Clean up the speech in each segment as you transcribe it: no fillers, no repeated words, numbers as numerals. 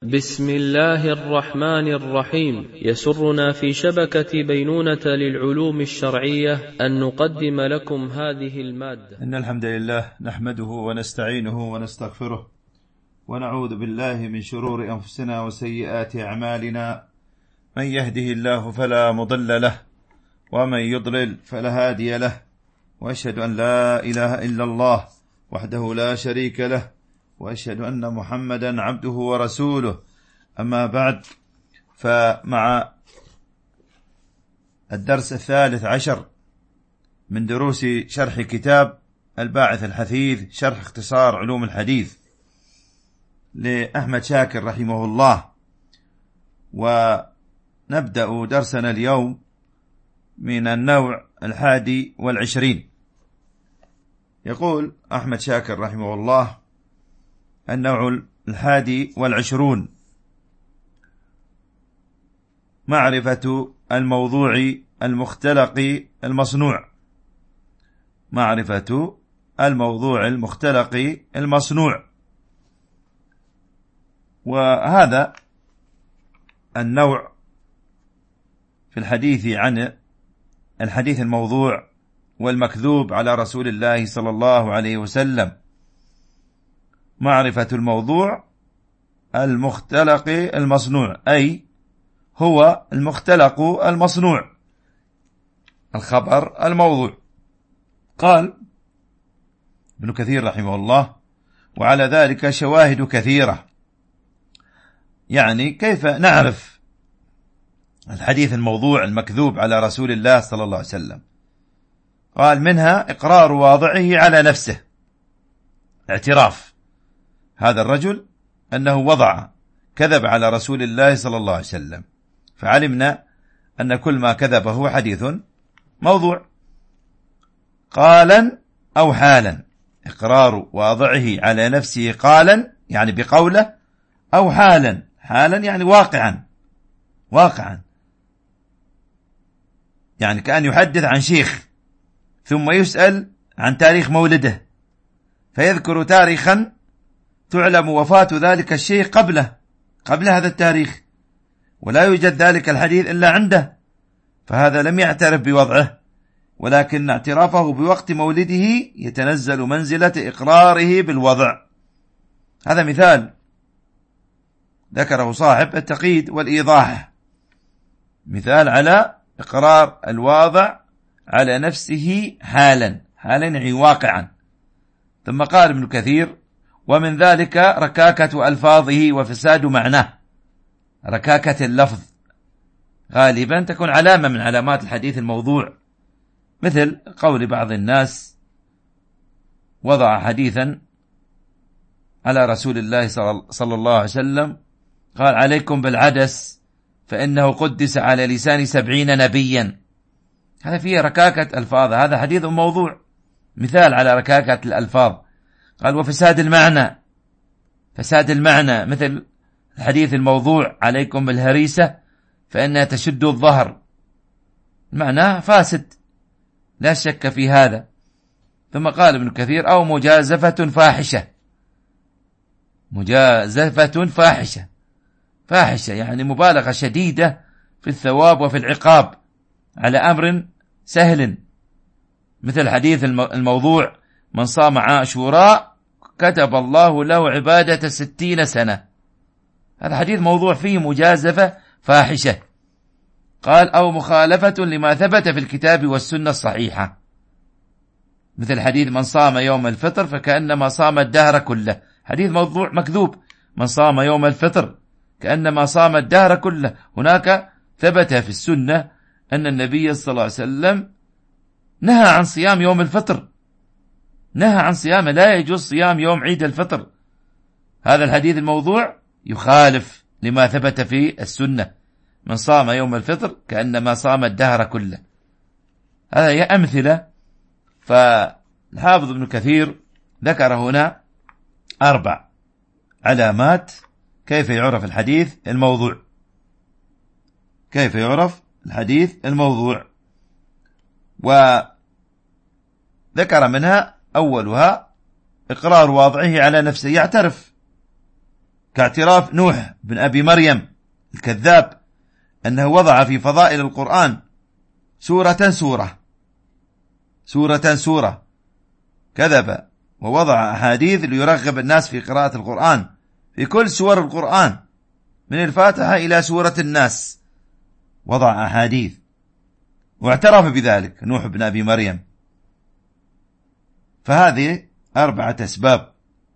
بسم الله الرحمن الرحيم. يسرنا في شبكة بينونة للعلوم الشرعية أن نقدم لكم هذه المادة. إن الحمد لله نحمده ونستعينه ونستغفره ونعوذ بالله من شرور أنفسنا وسيئات أعمالنا. من يهده الله فلا مضل له ومن يضلل فلا هادي له، وأشهد أن لا إله إلا الله وحده لا شريك له، وأشهد أن محمدا عبده ورسوله. أما بعد، فمع الدرس 13 من دروس شرح كتاب الباعث الحثيث شرح اختصار علوم الحديث لأحمد شاكر رحمه الله. ونبدأ درسنا اليوم من النوع 21. يقول أحمد شاكر رحمه الله: النوع 21: معرفة الموضوع المختلق المصنوع. معرفة الموضوع المختلق المصنوع. وهذا النوع في الحديث عن الحديث الموضوع والمكذوب على رسول الله صلى الله عليه وسلم. معرفة الموضوع المختلق المصنوع، أي هو المختلق المصنوع، الخبر الموضوع. قال ابن كثير رحمه الله: وعلى ذلك شواهد كثيرة. يعني كيف نعرف الحديث الموضوع المكذوب على رسول الله صلى الله عليه وسلم؟ قال: منها إقرار واضعه على نفسه، اعتراف هذا الرجل أنه وضع كذب على رسول الله صلى الله عليه وسلم، فعلمنا أن كل ما كذب هو حديث موضوع. قالا أو حالا، إقرار واضعه على نفسه قالا يعني بقوله، أو حالا، حالا يعني واقعا، يعني كأن يحدث عن شيخ ثم يسأل عن تاريخ مولده فيذكر تاريخا تعلم وفاة ذلك الشيخ قبل هذا التاريخ، ولا يوجد ذلك الحديث إلا عنده، فهذا لم يعترف بوضعه، ولكن اعترافه بوقت مولده يتنزل منزلة إقراره بالوضع. هذا مثال ذكره صاحب التقييد والإيضاح، مثال على إقرار الواضع على نفسه حالا يعني واقعا. ثم قال ابن كثير: ومن ذلك ركاكة ألفاظه وفساد معناه. ركاكة اللفظ غالبا تكون علامة من علامات الحديث الموضوع، مثل قول بعض الناس وضع حديثا على رسول الله صلى الله عليه وسلم، قال: عليكم بالعدس فإنه قدس على لسان 70 نبيا. هذا فيه ركاكة ألفاظ، هذا حديث موضوع، مثال على ركاكة الألفاظ. قال: وفساد المعنى، فساد المعنى مثل الحديث الموضوع: عليكم بالهريسة فإنها تشد الظهر. معناه فاسد لا شك في هذا. ثم قال ابن كثير: أو مجازفة فاحشة يعني مبالغة شديدة في الثواب وفي العقاب على أمر سهل، مثل حديث الموضوع: من صام عاشوراء كتب الله له عبادة 60 سنة. هذا حديث موضوع فيه مجازفة فاحشة. قال: أو مخالفة لما ثبت في الكتاب والسنة الصحيحة، مثل حديث: من صام يوم الفطر فكأنما صام الدهر كله. حديث موضوع مكذوب، من صام يوم الفطر كأنما صام الدهر كله. هناك ثبت في السنة أن النبي صلى الله عليه وسلم نهى عن صيام يوم الفطر، نهى عن صيام، لا يجوز صيام يوم عيد الفطر. هذا الحديث الموضوع يخالف لما ثبت في السنة: من صام يوم الفطر كأنما صام الدهر كله. هذا هي أمثلة. فالحافظ ابن كثير ذكر هنا 4 علامات كيف يعرف الحديث الموضوع. كيف يعرف الحديث الموضوع؟ وذكر منها أولها إقرار واضعه على نفسه، يعترف كاعتراف نوح بن أبي مريم الكذاب أنه وضع في فضائل القرآن سورة كذب ووضع أحاديث ليرغب الناس في قراءة القرآن في كل سور القرآن من الفاتحة إلى سورة الناس، وضع أحاديث واعترف بذلك نوح بن أبي مريم. فهذه 4 أسباب.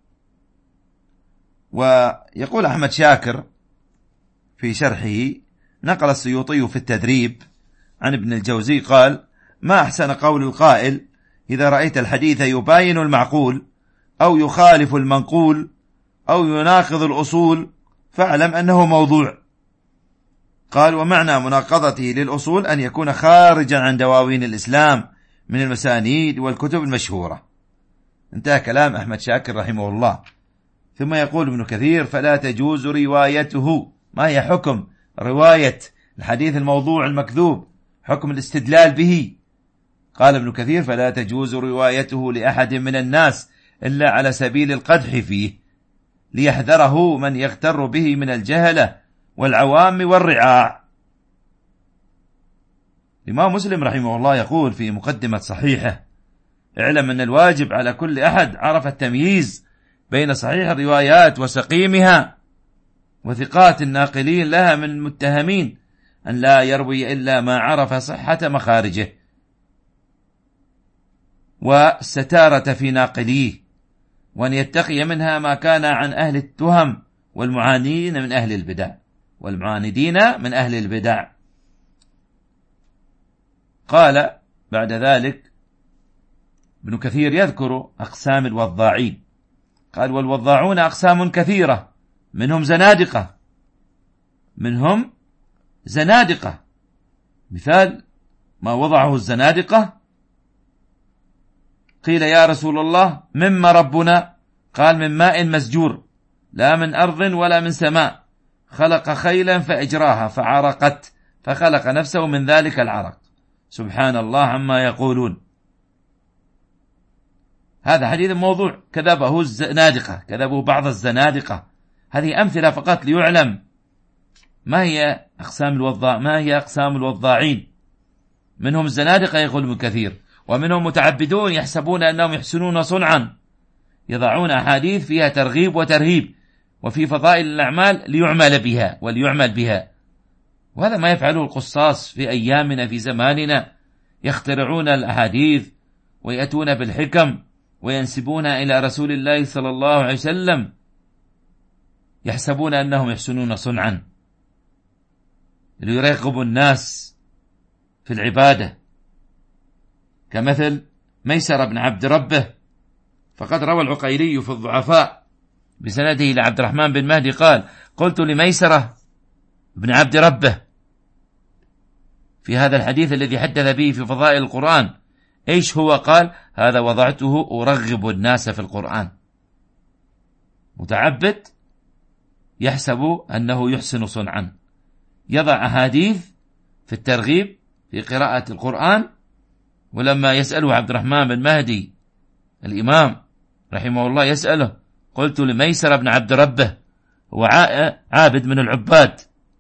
ويقول أحمد شاكر في شرحه: نقل السيوطي في التدريب عن ابن الجوزي قال: ما أحسن قول القائل: إذا رأيت الحديث يباين المعقول أو يخالف المنقول أو يناقض الأصول فاعلم أنه موضوع. قال: ومعنى مناقضته للأصول أن يكون خارجا عن دواوين الإسلام من المسانيد والكتب المشهورة. انتهى كلام أحمد شاكر رحمه الله. ثم يقول ابن كثير: فلا تجوز روايته. ما هي حكم رواية الحديث الموضوع المكذوب؟ حكم الاستدلال به. قال ابن كثير: فلا تجوز روايته لأحد من الناس إلا على سبيل القدح فيه، ليحذره من يغتر به من الجهلة والعوام والرعاع. الإمام مسلم رحمه الله يقول في مقدمة صحيحه: اعلم أن الواجب على كل أحد عرف التمييز بين صحيح الروايات وسقيمها وثقات الناقلين لها من المتهمين أن لا يروي إلا ما عرف صحة مخارجه والستارة في ناقليه، وأن يتقي منها ما كان عن أهل التهم والمعاندين من أهل البدع. قال بعد ذلك ابن كثير يذكر أقسام الوضاعين. قال: والوضاعون أقسام كثيرة، منهم زنادقة. مثال ما وضعه الزنادقة: قيل: يا رسول الله مما ربنا؟ قال: من ماء مسجور، لا من أرض ولا من سماء، خلق خيلا فأجراها فعرقت فخلق نفسه من ذلك العرق، سبحان الله عما يقولون. هذا حديث موضوع كذبه بعض الزنادقة. هذه أمثلة فقط ليعلم ما هي أقسام الوضاعين. منهم الزنادقة يقول ابن كثير، ومنهم متعبدون يحسبون أنهم يحسنون صنعا، يضعون أحاديث فيها ترغيب وترهيب وفي فضائل الأعمال وليعمل بها. وهذا ما يفعله القصاص في أيامنا في زماننا، يخترعون الأحاديث ويأتون بالحكم وينسبون إلى رسول الله صلى الله عليه وسلم، يحسبون أنهم يحسنون صنعا ليرغبوا الناس في العبادة، كمثل ميسر بن عبد ربه. فقد روى العقيلي في الضعفاء بسنده إلى عبد الرحمن بن مهدي قال: قلت لميسرة بن عبد ربه في هذا الحديث الذي حدث به في فضائل القرآن: إيش هو؟ قال: هذا وضعته أرغب الناس في القرآن. متعبد يحسب أنه يحسن صنعا، يضع أحاديث في الترغيب في قراءة القرآن. ولما يسأله عبد الرحمن بن مهدي الإمام رحمه الله يسأله: قلت لميسر بن عبد ربه، هو عابد من العباد،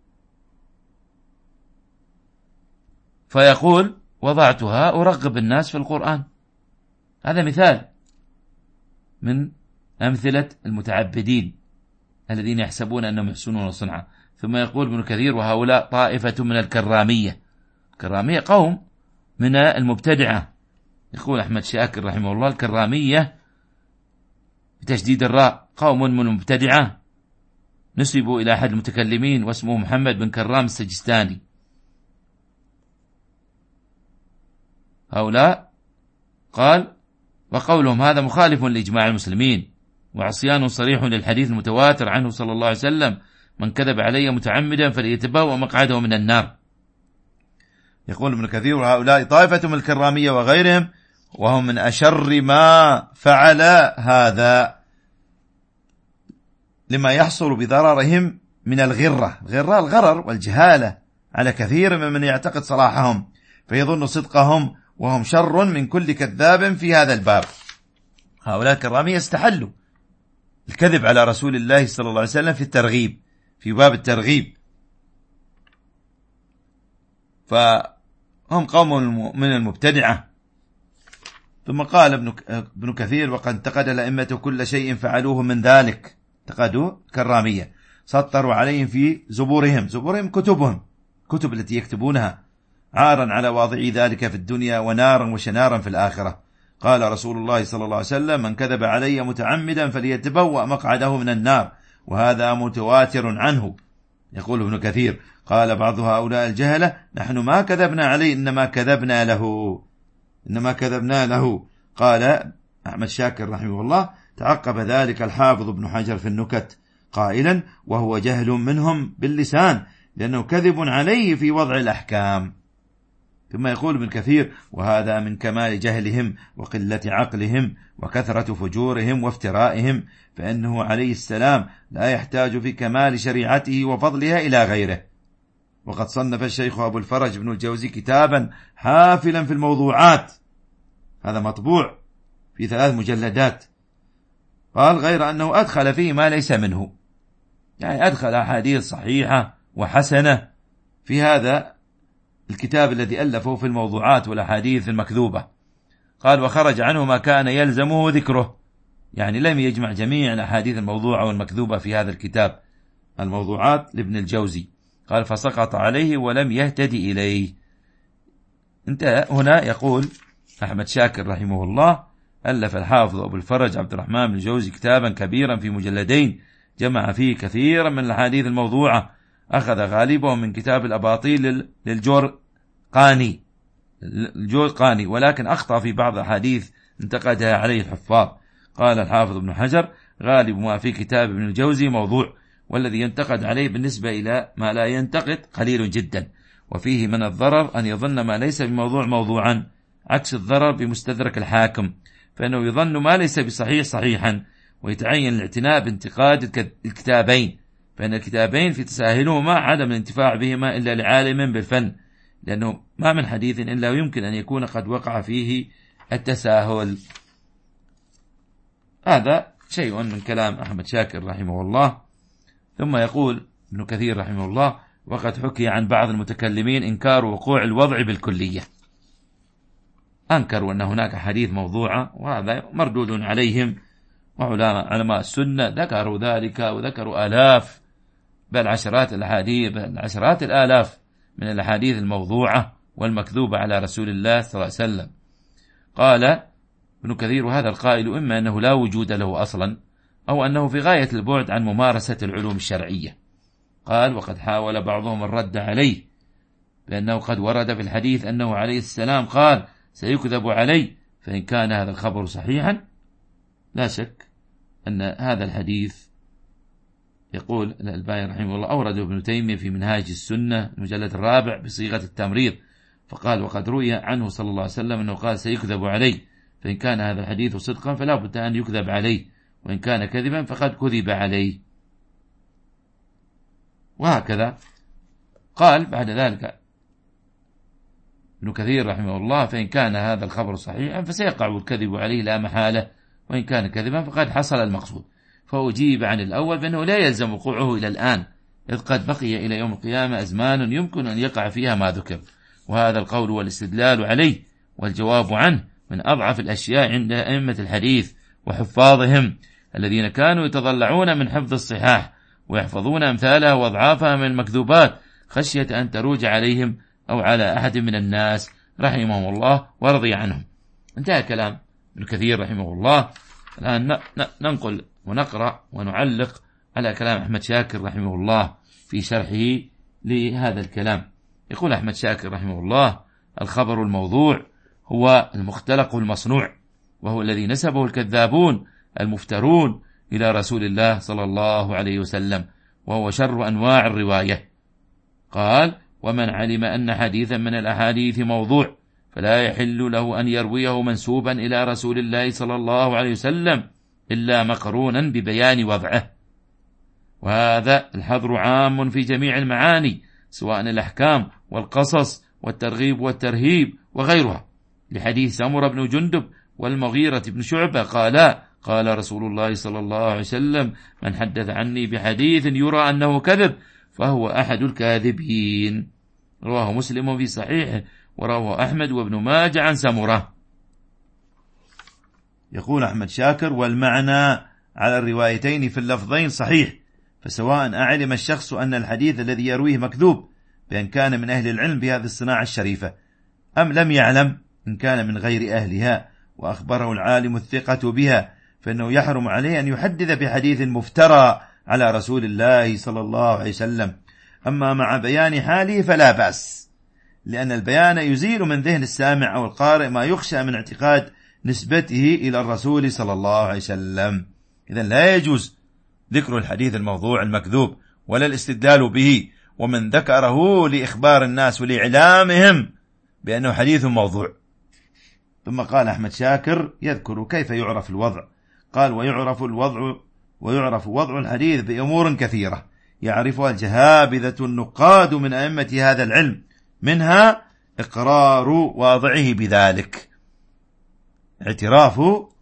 فيقول: وضعتها أرغب الناس في القرآن. هذا مثال من أمثلة المتعبدين الذين يحسبون أنهم يحسنون صنعا. ثم يقول ابن كثير: وهؤلاء طائفة من الكرامية قوم من المبتدعة. يقول أحمد شاكر رحمه الله: الكرامية بتشديد الراء قوم من المبتدعة نسبوا إلى أحد المتكلمين واسمه محمد بن كرام السجستاني. هؤلاء قال: وقولهم هذا مخالف لإجماع المسلمين وعصيان صريح للحديث المتواتر عنه صلى الله عليه وسلم: من كذب علي متعمدا فليتبوأ مقعده من النار. يقول ابن كثير: وهؤلاء طائفة من الكرامية وغيرهم، وهم من أشر ما فعل هذا لما يحصل بضررهم من الغرر والجهالة على كثير ممن يعتقد صلاحهم فيظن صدقهم، وهم شر من كل كذاب في هذا الباب. هؤلاء الكرامية استحلوا الكذب على رسول الله صلى الله عليه وسلم في الترغيب، في باب الترغيب. فهم قوم من المبتدعة. ثم قال ابن كثير: وقد انتقد الأئمة كل شيء فعلوه من ذلك. انتقدوا كرامية، سطروا عليهم في زبورهم كتبهم، كتب التي يكتبونها، عارا على واضعي ذلك في الدنيا ونارا وشنارا في الآخرة. قال رسول الله صلى الله عليه وسلم: من كذب علي متعمدا فليتبوأ مقعده من النار، وهذا متواتر عنه. يقول ابن كثير: قال بعض هؤلاء الجهلة: نحن ما كذبنا عليه، إنما كذبنا له. قال أحمد شاكر رحمه الله: تعقب ذلك الحافظ ابن حجر في النكت قائلا: وهو جهل منهم باللسان، لأنه كذب عليه في وضع الأحكام. ثم يقول ابن كثير: وهذا من كمال جهلهم وقلة عقلهم وكثرة فجورهم وافترائهم، فإنه عليه السلام لا يحتاج في كمال شريعته وفضلها إلى غيره. وقد صنف الشيخ أبو الفرج بن الجوزي كتابا حافلا في الموضوعات، هذا مطبوع في 3 مجلدات. قال: غير أنه أدخل فيه ما ليس منه، يعني أدخل أحاديث صحيحة وحسنة في هذا الكتاب الذي ألفه في الموضوعات والأحاديث المكذوبة. قال: وخرج عنه ما كان يلزمه ذكره، يعني لم يجمع جميع الأحاديث الموضوعة والمكذوبة في هذا الكتاب الموضوعات لابن الجوزي. قال: فسقط عليه ولم يهتدي إليه. انتهى هنا. يقول أحمد شاكر رحمه الله: ألف الحافظ أبو الفرج عبد الرحمن بن الجوزي كتابا كبيرا في مجلدين، جمع فيه كثيرا من الأحاديث الموضوعة، أخذ غالبه من كتاب الأباطيل للجرقاني، ولكن أخطأ في بعض الأحاديث انتقدها عليه الحفاظ. قال الحافظ ابن حجر: غالب ما في كتاب ابن الجوزي موضوع، والذي ينتقد عليه بالنسبة إلى ما لا ينتقد قليل جدا، وفيه من الضرر أن يظن ما ليس بموضوع موضوعا، عكس الضرر بمستدرك الحاكم، فإنه يظن ما ليس بصحيح صحيحا، ويتعين الاعتناء بانتقاد الكتابين، فإن الكتابين في تساهلهما عدم الانتفاع بهما إلا لعالم بالفن، لأنه ما من حديث إلا يمكن أن يكون قد وقع فيه التساهل. هذا شيء من كلام أحمد شاكر رحمه الله. ثم يقول ابن كثير رحمه الله: وقد حكي عن بعض المتكلمين إنكار وقوع الوضع بالكلية، أنكروا أن هناك حديث موضوعة، وهذا مردود عليهم، وعلماء السنة ذكروا ذلك، وذكروا آلاف بل عشرات الأحاديث، بل عشرات الآلاف من الأحاديث الموضوعة والمكذوبة على رسول الله صلى الله عليه وسلم. قال ابن كثير: وهذا القائل إما أنه لا وجود له أصلا، أو أنه في غاية البعد عن ممارسة العلوم الشرعية. قال: وقد حاول بعضهم الرد عليه بأنه قد ورد في الحديث أنه عليه السلام قال: سيكذب علي، فإن كان هذا الخبر صحيحا لا شك أن هذا الحديث، يقول الألباني رحمه الله: أورده ابن تيمية في منهاج السنة المجلد 4 بصيغة التمريض، فقال: وقد روي عنه صلى الله عليه وسلم أنه قال: سيكذب علي، فإن كان هذا الحديث صدقا فلا بد أن يكذب عليه، وإن كان كذبا فقد كذب عليه. وهكذا قال بعد ذلك ابن كثير رحمه الله: فإن كان هذا الخبر صحيحا فسيقع الكذب عليه لا محالة، وإن كان كذبا فقد حصل المقصود. فأجيب عن الأول بأنه لا يلزم وقوعه إلى الآن، إذ قد بقي إلى يوم القيامة أزمان يمكن أن يقع فيها ما ذكر، وهذا القول والاستدلال عليه والجواب عنه من أضعف الأشياء عند أئمة الحديث وحفاظهم، الذين كانوا يتضلعون من حفظ الصحاح ويحفظون أمثالها وأضعافها من المكذوبات، خشية أن تروج عليهم أو على أحد من الناس رحمهم الله ورضي عنهم. انتهى كلام ابن كثير رحمه الله. الآن ننقل ونقرأ ونعلق على كلام أحمد شاكر رحمه الله في شرحه لهذا الكلام. يقول أحمد شاكر رحمه الله: الخبر الموضوع هو المختلق المصنوع، وهو الذي نسبه الكذابون المفترون إلى رسول الله صلى الله عليه وسلم، وهو شر أنواع الرواية. قال: ومن علم أن حديثا من الأحاديث موضوع فلا يحل له أن يرويه منسوبا إلى رسول الله صلى الله عليه وسلم إلا مقرونا ببيان وضعه. وهذا الحظر عام في جميع المعاني، سواء الأحكام والقصص والترغيب والترهيب وغيرها، لحديث سمرة بن جندب والمغيرة بن شعبة قالا: قال رسول الله صلى الله عليه وسلم: من حدث عني بحديث يرى أنه كذب فهو أحد الكاذبين. رواه مسلم في صحيحه، ورواه أحمد وابن ماجه عن سمرة. يقول أحمد شاكر: والمعنى على الروايتين في اللفظين صحيح، فسواء أعلم الشخص أن الحديث الذي يرويه مكذوب بأن كان من أهل العلم بهذه الصناعة الشريفة، أم لم يعلم إن كان من غير أهلها وأخبره العالم الثقة بها، فإنه يحرم عليه أن يحدث بحديث مفترى على رسول الله صلى الله عليه وسلم. أما مع بيان حاله فلا بأس، لأن البيان يزيل من ذهن السامع أو القارئ ما يخشى من اعتقاد نسبته إلى الرسول صلى الله عليه وسلم. إذن لا يجوز ذكر الحديث الموضوع المكذوب ولا الاستدلال به، ومن ذكره لإخبار الناس ولإعلامهم بأنه حديث موضوع. ثم قال أحمد شاكر يذكر كيف يعرف الوضع. قال: ويعرف وضع الحديث بأمور كثيرة يعرفها الجهابذة النقاد من أئمة هذا العلم، منها إقرار واضعه بذلك، اعتراف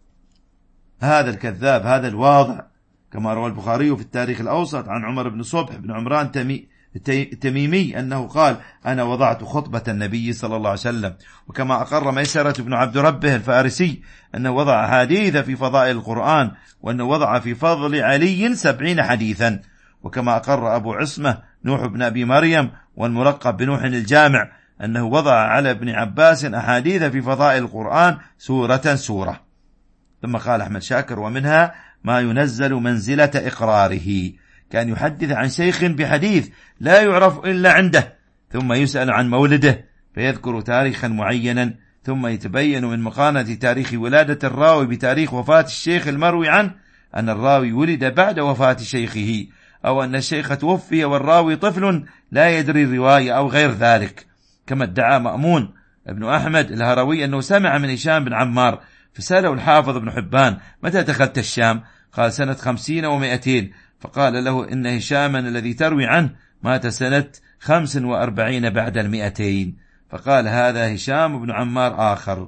هذا الكذاب هذا الواضع، كما روى البخاري في التاريخ الأوسط عن عمر بن صبح بن عمران التميمي أنه قال: أنا وضعت خطبة النبي صلى الله عليه وسلم. وكما أقر ميسرة بن عبد ربه الفارسي أنه وضع حديث في فضائل القرآن، وأنه وضع في فضل علي 70 حديثا. وكما أقر أبو عصمة نوح بن أبي مريم والملقب بنوح الجامع أنه وضع على ابن عباس أحاديث في فضائل القرآن سورة. ثم قال أحمد شاكر: ومنها ما ينزل منزلة إقراره، كان يحدث عن شيخ بحديث لا يعرف إلا عنده، ثم يسأل عن مولده فيذكر تاريخا معينا، ثم يتبين من مقارنة تاريخ ولادة الراوي بتاريخ وفاة الشيخ المروي عنه أن الراوي ولد بعد وفاة شيخه، أو أن الشيخ توفي والراوي طفل لا يدري الرواية أو غير ذلك. كما ادعى مأمون ابن أحمد الهروي أنه سمع من هشام بن عمار، فسأله الحافظ ابن حبان: متى دخلت الشام؟ قال: سنة 50 و200. فقال له: إن هشاما الذي تروي عنه مات سنة 45 بعد 200. فقال: هذا هشام بن عمار آخر.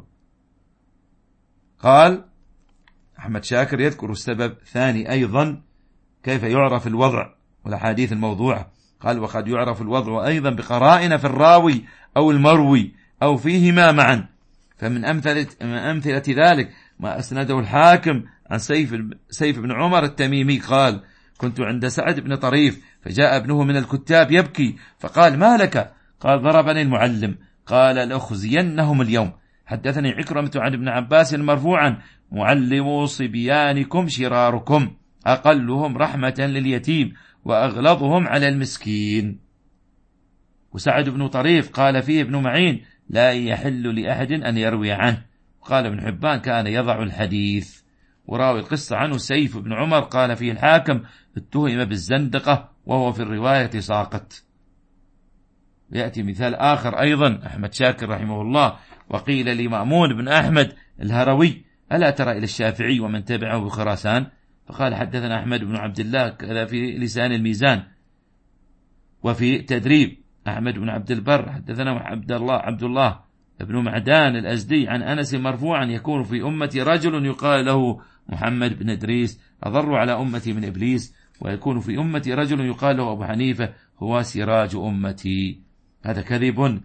قال أحمد شاكر يذكر السبب ثاني أيضا كيف يعرف الوضع والأحاديث الموضوعة. قال: وقد يعرف الوضع أيضا بقرائن في الراوي أو المروي أو فيهما معا. فمن أمثلة ذلك ما أسنده الحاكم عن سيف بن عمر التميمي قال: كنت عند سعد بن طريف فجاء ابنه من الكتاب يبكي، فقال: ما لك؟ قال: ضربني المعلم. قال: لأخزينهم اليوم. حدثني عكرمة عن ابن عباس مرفوعا: معلموا صبيانكم شراركم، أقلهم رحمة لليتيم وأغلظهم على المسكين. وسعد بن طريف قال فيه ابن معين: لا يحل لأحد أن يروي عنه. وقال ابن حبان: كان يضع الحديث. وراوي القصة عنه سيف بن عمر قال فيه الحاكم: اتهم بالزندقة وهو في الرواية ساقط. يأتي مثال آخر أيضا أحمد شاكر رحمه الله: وقيل لمأمون بن أحمد الهروي: ألا ترى إلى الشافعي ومن تبعه بخراسان؟ فقال: حدثنا أحمد بن عبد الله كذا في لسان الميزان. وفي تدريب أحمد بن عبد البر حدثنا عبد الله ابن معدان الأزدي عن أنس مرفوعا: يكون في أمتي رجل يقال له محمد بن إدريس أضر على أمتي من إبليس، ويكون في أمتي رجل يقال له أبو حنيفة هو سراج أمتي. هذا كذب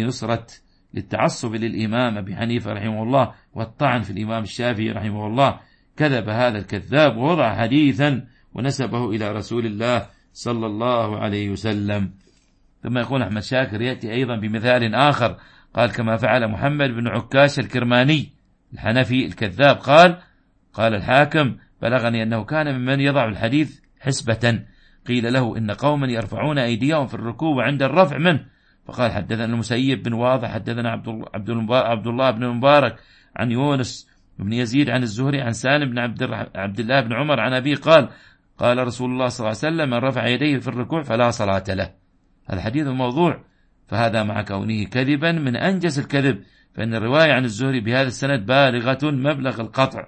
للتعصب للإمام أبي حنيفة رحمه الله والطعن في الإمام الشافعي رحمه الله. كذب هذا الكذاب ووضع حديثا ونسبه إلى رسول الله صلى الله عليه وسلم. ثم يقول أحمد شاكر يأتي أيضا بمثال آخر. قال: كما فعل محمد بن عكاش الكرماني الحنفي الكذاب. قال الحاكم: بلغني أنه كان ممن يضع الحديث حسبة، قيل له: إن قوما يرفعون أيديهم في الركوع وعند الرفع منه. فقال: حدثنا المسيب بن واضح حدثنا عبد الله بن مبارك عن يونس بن يزيد عن الزهري عن سالم بن عبد الله بن عمر عن أبيه قال رسول الله صلى الله عليه وسلم: من رفع يديه في الركوع فلا صلاة له. هذا حديث موضوع، فهذا مع كونه كذبا من أنجس الكذب، فإن الرواية عن الزهري بهذا السند بالغة مبلغ القطع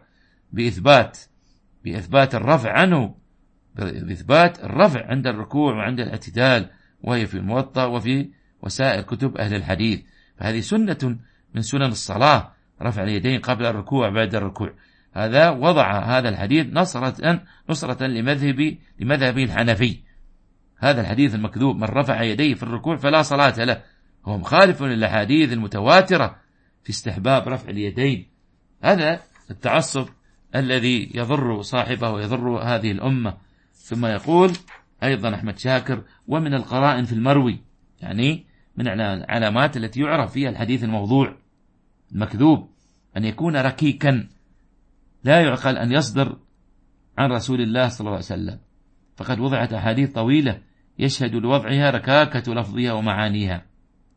بإثبات الرفع عنه، بإثبات الرفع عند الركوع وعند الاعتدال، وهي في الموطأ وفي وسائر كتب أهل الحديث. فهذه سنة من سنن الصلاة، رفع اليدين قبل الركوع بعد الركوع. هذا وضع هذا الحديث نصرة لمذهبه الحنفي. هذا الحديث المكذوب: من رفع يديه في الركوع فلا صلاة له، هو مخالف للأحاديث المتواترة في استحباب رفع اليدين. هذا التعصب الذي يضر صاحبه ويضر هذه الأمة. ثم يقول أيضا أحمد شاكر: ومن القرائن في المروي، يعني من العلامات التي يعرف فيها الحديث الموضوع المكذوب، أن يكون ركيكا لا يعقل أن يصدر عن رسول الله صلى الله عليه وسلم، فقد وضعت أحاديث طويلة يشهد لوضعها ركاكة لفظها ومعانيها.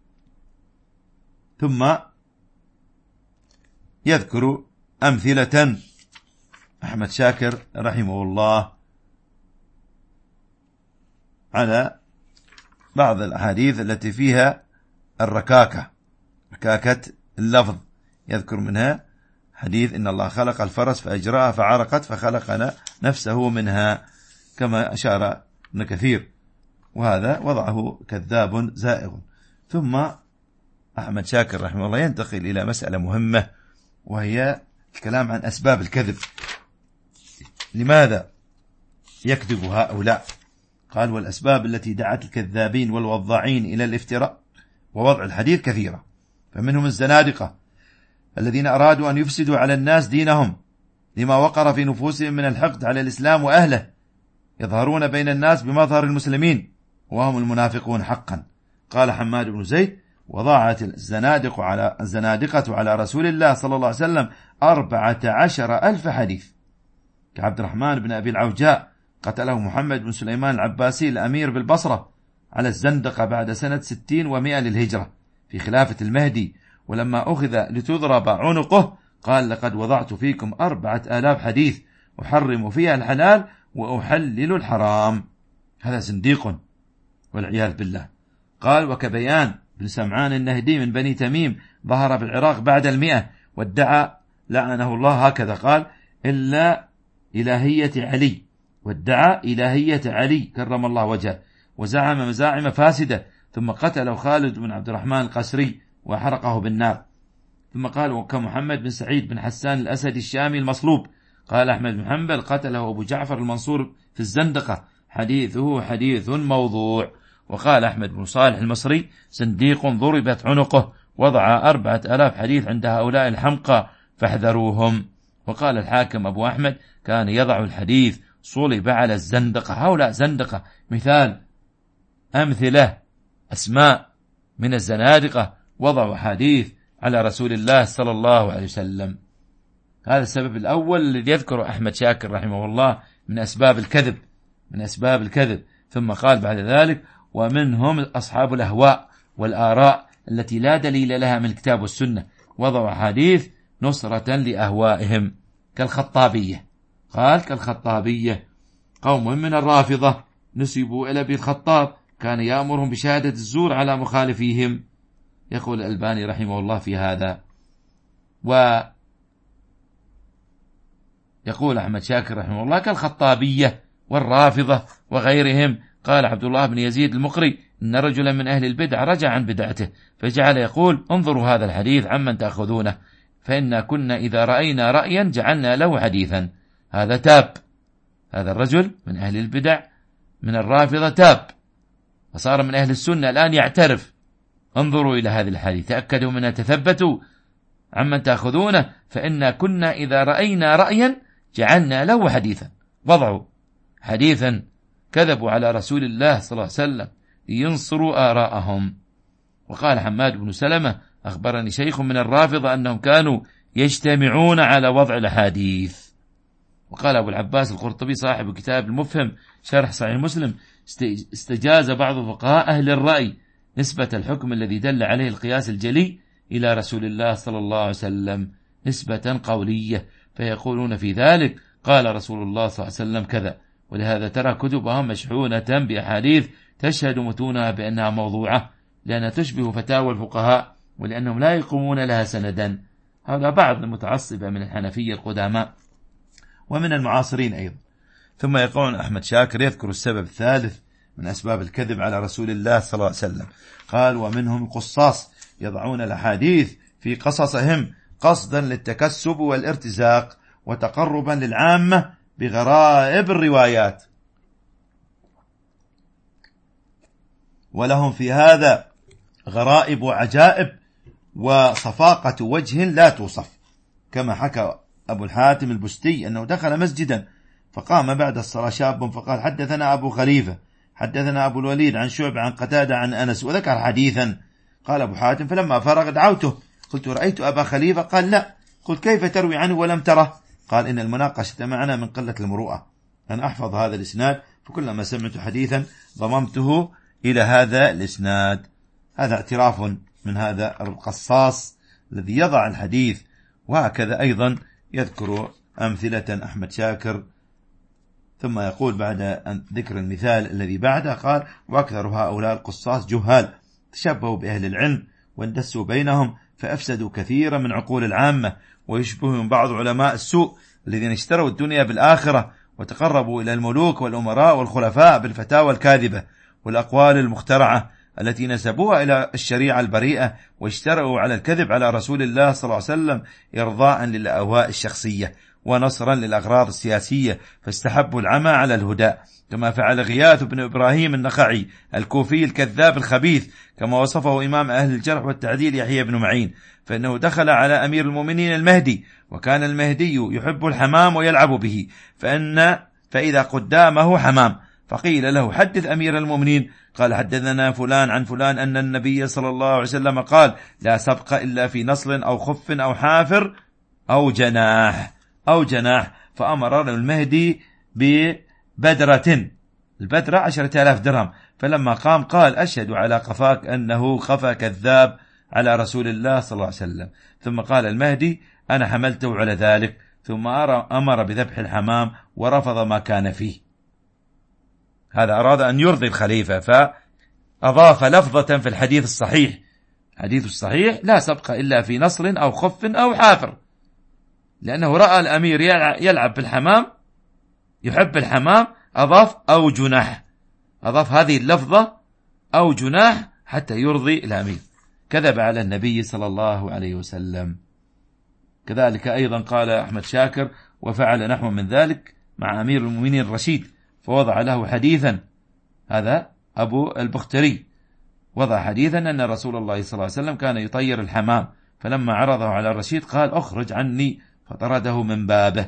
ثم يذكر أمثلة أحمد شاكر رحمه الله على بعض الأحاديث التي فيها الركاكة، ركاكة اللفظ. يذكر منها حديث: إن الله خلق الفرس فأجراها فعرقت فخلق نفسه منها، كما أشار ابن كثير، وهذا وضعه كذاب زائغ. ثم أحمد شاكر رحمه الله ينتقل إلى مسألة مهمة، وهي الكلام عن أسباب الكذب. لماذا يكذب هؤلاء؟ قال: والأسباب التي دعت الكذابين والوضاعين إلى الافتراء ووضع الحديث كثيرة، فمنهم الزنادقة الذين أرادوا أن يفسدوا على الناس دينهم لما وقر في نفوسهم من الحقد على الإسلام وأهله، يظهرون بين الناس بمظهر المسلمين وهم المنافقون حقا. قال حماد بن زيد: وضاعت الزنادقة على رسول الله صلى الله عليه وسلم 14,000 حديث، كعبد الرحمن بن أبي العوجاء قتله محمد بن سليمان العباسي الأمير بالبصرة على الزندقة بعد سنة 60 و100 للهجرة في خلافة المهدي، ولما أخذ لتضرب عنقه قال: لقد وضعت فيكم 4,000 حديث أحرم فيها الحلال وأحلل الحرام. هذا زنديق والعياذ بالله. قال: وكبيان بن سمعان النهدي من بني تميم ظهر بالعراق بعد 100 وادعى لعنه الله، هكذا قال: إلا إلهية علي، وادعى إلهية علي كرم الله وجهه، وزعم مزاعم فاسدة، ثم قتله خالد بن عبد الرحمن القسري وحرقه بالنار. ثم قال: وكمحمد بن سعيد بن حسان الأسدي الشامي المصلوب. قال أحمد بن حنبل: قتله أبو جعفر المنصور في الزندقة، حديثه حديث موضوع. وقال أحمد بن صالح المصري: زنديق ضربت عنقه، وضع 4,000 حديث عند هؤلاء الحمقى فاحذروهم. وقال الحاكم أبو أحمد: كان يضع الحديث صلب على الزندقة. هؤلاء زندقة، مثال أمثلة أسماء من الزنادقة وضعوا حديث على رسول الله صلى الله عليه وسلم. هذا السبب الأول الذي يذكر أحمد شاكر رحمه الله من أسباب الكذب. ثم قال بعد ذلك: ومنهم أصحاب الأهواء والآراء التي لا دليل لها من الكتاب والسنة، وضعوا حديث نصرة لأهوائهم، كالخطابية. قال: كالخطابية قوم من الرافضة نسبوا إلى أبي الخطاب، كان يأمرهم بشهادة الزور على مخالفيهم. يقول الألباني رحمه الله في هذا. ويقول أحمد شاكر رحمه الله: كالخطابية والرافضة وغيرهم. قال عبد الله بن يزيد المقري: إن رجلا من أهل البدع رجع عن بدعته، فجعل يقول: انظروا هذا الحديث عمن تأخذونه، فإنا كنا إذا رأينا رأيا جعلنا له حديثا. هذا تاب، هذا الرجل من أهل البدع من الرافضة تاب وصار من أهل السنة الآن يعترف. انظروا إلى هذه الحديث، تأكدوا منها، تثبتوا عمن تأخذونه، فإنا كنا إذا رأينا رأيا جعلنا له حديثا. وضعوا حديثا كذبوا على رسول الله صلى الله عليه وسلم لينصروا آراءهم. وقال حماد بن سلمة: أخبرني شيخ من الرافضة أنهم كانوا يجتمعون على وضع الحديث. وقال أبو العباس القرطبي صاحب كتاب المفهم شرح صحيح مسلم: استجاز بعض فقهاء أهل الرأي نسبة الحكم الذي دل عليه القياس الجلي إلى رسول الله صلى الله عليه وسلم نسبة قولية، فيقولون في ذلك: قال رسول الله صلى الله عليه وسلم كذا. ولهذا ترى كتبهم مشحونة بأحاديث تشهد متونها بأنها موضوعة، لأنها تشبه فتاوى الفقهاء، ولأنهم لا يقومون لها سندا. هذا بعض المتعصبة من الحنفية القداماء ومن المعاصرين أيضا. ثم يقول أحمد شاكر يذكر السبب الثالث من أسباب الكذب على رسول الله صلى الله عليه وسلم. قال: ومنهم القصاص يضعون الأحاديث في قصصهم قصدا للتكسب والارتزاق، وتقربا للعامة بغرائب الروايات، ولهم في هذا غرائب وعجائب وصفاقة وجه لا توصف، كما حكى أبو الحاتم البستي أنه دخل مسجدا فقام بعد الصلاة شاب فقال: حدثنا أبو خليفة حدثنا أبو الوليد عن شعبة عن قتادة عن أنس، وذكر حديثا. قال أبو حاتم: فلما فرغ دعوته قلت: رأيت أبا خليفة؟ قال: لا. قلت: كيف تروي عنه ولم تره؟ قال: إن المناقشة معنا من قلة المروءة، أنا أحفظ هذا الإسناد، فكلما سمعت حديثا ضممته إلى هذا الإسناد. هذا اعتراف من هذا القصاص الذي يضع الحديث. وهكذا أيضا يذكر أمثلة أحمد شاكر، ثم يقول بعد ذكر المثال الذي بعده قال: وأكثر هؤلاء القصاص جهال تشبهوا بأهل العلم واندسوا بينهم فأفسدوا كثيرا من عقول العامة، ويشبههم بعض علماء السوء الذين اشتروا الدنيا بالآخرة وتقربوا إلى الملوك والأمراء والخلفاء بالفتاوى الكاذبة والأقوال المخترعة التي نسبوها إلى الشريعة البريئة، واشتروا على الكذب على رسول الله صلى الله عليه وسلم إرضاء للأهواء الشخصية ونصرا للأغراض السياسية، فاستحبوا العمى على الهدى، كما فعل غياث بن إبراهيم النخعي الكوفي الكذاب الخبيث، كما وصفه إمام أهل الجرح والتعديل يحيى بن معين، فإنه دخل على أمير المؤمنين المهدي، وكان المهدي يحب الحمام ويلعب به، فإذا قدامه حمام فقيل له: حدث أمير المؤمنين. قال: حدثنا فلان عن فلان أن النبي صلى الله عليه وسلم قال: لا سبق إلا في نصل أو خف أو حافر أو جناح. فأمر المهدي ببدرة، البدرة 10,000 درهم، فلما قام قال: أشهد على قفاك أنه خفى كذاب على رسول الله صلى الله عليه وسلم. ثم قال المهدي: أنا حملته على ذلك، ثم أمر بذبح الحمام ورفض ما كان فيه. هذا أراد أن يرضي الخليفة، فأضاف لفظة في الحديث الصحيح. الحديث الصحيح: لا سبق إلا في نصر أو خف أو حافر، لأنه رأى الأمير يلعب بالحمام، يحب الحمام، أضاف أو جناح، أضاف هذه اللفظة أو جناح حتى يرضي الأمير. كذب على النبي صلى الله عليه وسلم. كذلك أيضا قال أحمد شاكر: وفعل نحو من ذلك مع أمير المؤمنين الرشيد، فوضع له حديثا، هذا أبو البختري، وضع حديثا أن رسول الله صلى الله عليه وسلم كان يطير الحمام، فلما عرضه على الرشيد قال: أخرج عني، فطرده من بابه.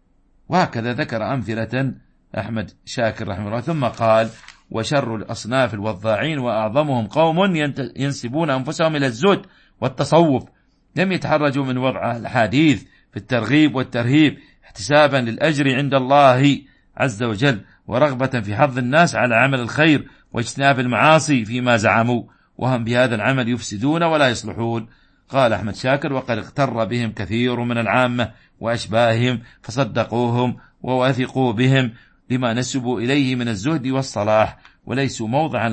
وهكذا ذكر أمثلة أحمد شاكر رحمه الله. ثم قال: وشر الأصناف الوضاعين وأعظمهم قوم ينسبون أنفسهم إلى الزهد والتصوف، لم يتحرجوا من وضع الحديث في الترغيب والترهيب احتسابا للأجر عند الله عز وجل، ورغبة في حظ الناس على عمل الخير واجتناب المعاصي فيما زعموا، وهم بهذا العمل يفسدون ولا يصلحون. قال أحمد شاكر: وقد اغتر بهم كثير من العامة وأشباههم فصدقوهم ووثقوا بهم لما نسبوا إليه من الزهد والصلاح، وليسوا موضعا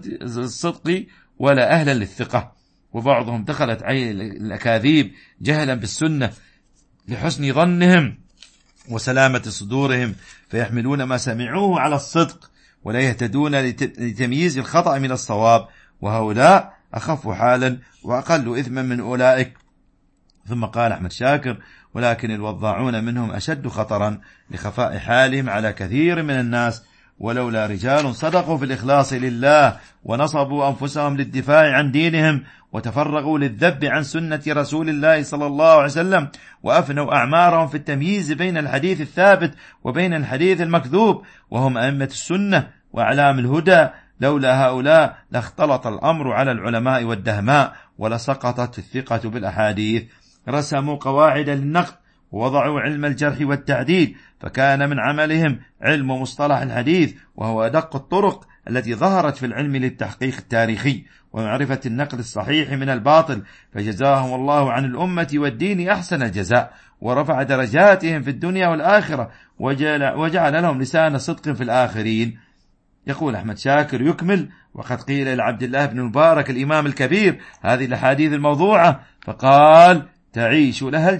للصدق ولا أهلا للثقة. وبعضهم دخلت عين الأكاذيب جهلا بالسنة لحسن ظنهم وسلامة صدورهم، فيحملون ما سمعوه على الصدق ولا يهتدون لتمييز الخطأ من الصواب، وهؤلاء أخف حالا وأقل إثما من أولئك. ثم قال أحمد شاكر: ولكن الوضاعون منهم أشد خطرا لخفاء حالهم على كثير من الناس، ولولا رجال صدقوا في الإخلاص لله ونصبوا أنفسهم للدفاع عن دينهم وتفرغوا للذب عن سنة رسول الله صلى الله عليه وسلم، وأفنوا أعمارهم في التمييز بين الحديث الثابت وبين الحديث المكذوب، وهم أئمة السنة وأعلام الهدى، لولا هؤلاء لاختلط الأمر على العلماء والدهماء ولسقطت الثقة بالأحاديث. رسموا قواعد للنقد ووضعوا علم الجرح والتعديل، فكان من عملهم علم مصطلح الحديث، وهو أدق الطرق التي ظهرت في العلم للتحقيق التاريخي ومعرفة النقل الصحيح من الباطل، فجزاهم الله عن الأمة والدين أحسن الجزاء، ورفع درجاتهم في الدنيا والآخرة، وجعل لهم لسان صدق في الآخرين. يقول أحمد شاكر يكمل: وقد قيل لعبد الله بن المبارك الإمام الكبير هذه الأحاديث الموضوعة، فقال: تعيش لها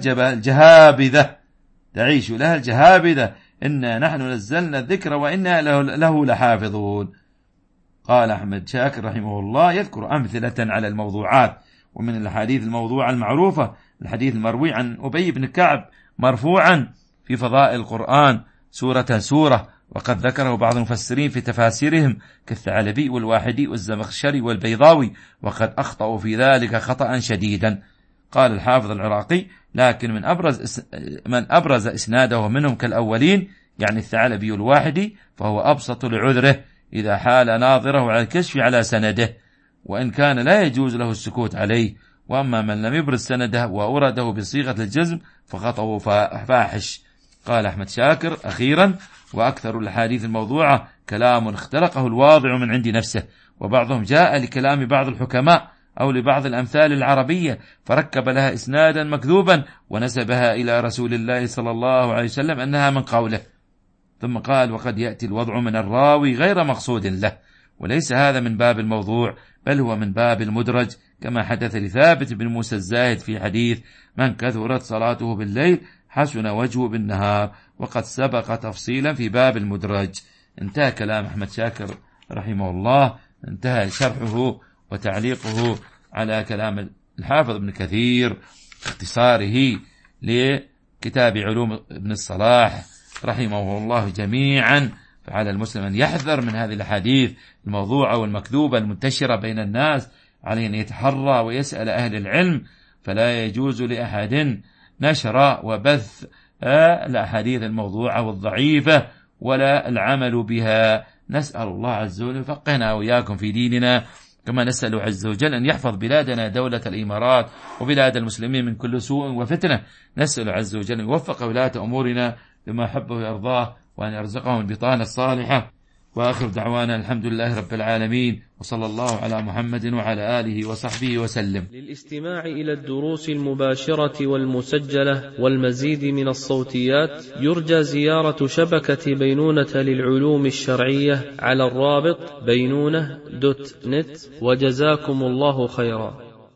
الجهابذة، إنا نحن نزلنا الذكر وإنا له لحافظون. قال أحمد شاكر رحمه الله يذكر أمثلة على الموضوعات. ومن الحديث الموضوعة المعروفة الحديث المروي عن أبي بن كعب مرفوعا في فضائل القرآن سورة سورة، وقد ذكره بعض المفسرين في تفاسيرهم كالثعلبي والواحدي والزمخشري والبيضاوي، وقد أخطأوا في ذلك خطأ شديدا. قال الحافظ العراقي: لكن من أبرز إسناده منهم كالأولين، يعني الثعلبي والواحدي، فهو أبسط لعذره إذا حال ناظره على الكشف على سنده، وإن كان لا يجوز له السكوت عليه. وأما من لم يبرز سنده وأورده بصيغة الجزم فخطأه فاحش. قال أحمد شاكر: أخيرا، وأكثر الأحاديث الموضوعة كلام اختلقه الواضع من عند نفسه، وبعضهم جاء لكلام بعض الحكماء أو لبعض الأمثال العربية فركب لها إسنادا مكذوبا ونسبها إلى رسول الله صلى الله عليه وسلم أنها من قوله. ثم قال: وقد يأتي الوضع من الراوي غير مقصود له، وليس هذا من باب الموضوع، بل هو من باب المدرج، كما حدث لثابت بن موسى الزاهد في حديث: من كثرت صلاته بالليل حسن وجهه بالنهار، وقد سبق تفصيلا في باب المدرج. انتهى كلام أحمد شاكر رحمه الله، انتهى شرحه وتعليقه على كلام الحافظ ابن كثير، اختصاره لكتاب علوم ابن الصلاح رحمه الله جميعا. فعلى المسلم أن يحذر من هذه الأحاديث الموضوعة والمكذوبة المنتشرة بين الناس، عليه أن يتحرى ويسأل أهل العلم، فلا يجوز لأحد نشر وبث الأحاديث الموضوعة والضعيفة ولا العمل بها. نسأل الله عز وجل يفقهنا وإياكم في ديننا، كما نسأل عز وجل أن يحفظ بلادنا دولة الإمارات وبلاد المسلمين من كل سوء وفتنة. نسأل عز وجل أن يوفق ولاة أمورنا لما يحبه ويرضاه، وأن يرزقهم البطانة الصالحة. وآخر دعوانا الحمد لله رب العالمين، وصلى الله على محمد وعلى آله وصحبه وسلم. للاستماع إلى الدروس المباشرة والمسجلة والمزيد من الصوتيات يرجى زيارة شبكة بينونة للعلوم الشرعية على الرابط بينونة.net، وجزاكم الله خيرا.